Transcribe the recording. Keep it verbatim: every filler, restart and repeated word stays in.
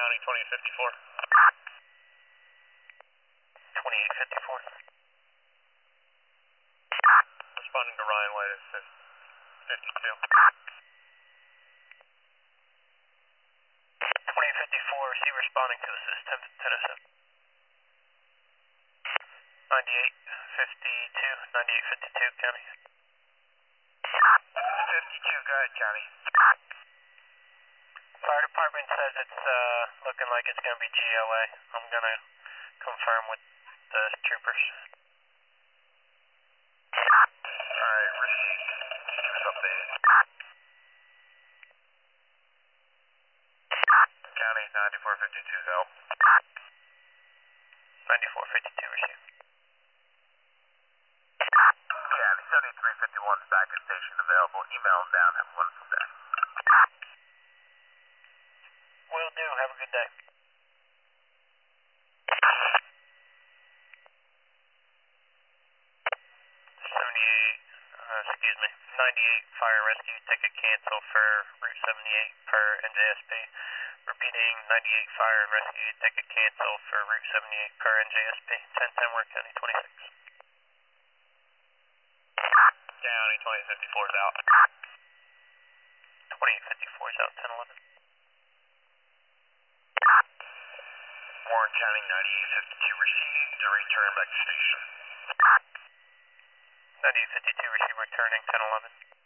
County twenty fifty-four. twenty-eight fifty-four. Responding to Ryan White at fifty-two. twenty fifty-four, is he responding to assist ten oh seven? ninety-eight fifty-two, ninety-eight fifty-two, County. fifty-two, go ahead, County. Fire department says it's uh, looking like it's going to be G L A. I'm going to confirm with the troopers. Alright, received. Keep us updated. County ninety-four fifty-two, go. ninety-four fifty-two, received. County seventy-three fifty-one, back at station available. Email them down. Have a wonderful day. Will do. Have a good day. seventy-eight, uh, excuse me, ninety-eight fire rescue ticket cancel for Route seventy-eight per N J S P. Repeating, ninety-eight fire and rescue ticket cancel for Route seventy-eight per N J S P. ten ten Worth County twenty-six. County twenty fifty-four is out. twenty fifty-four is out, ten eleven. Warren County ninety-eight fifty-two received to return back to station. ninety-eight fifty-two received returning ten eleven.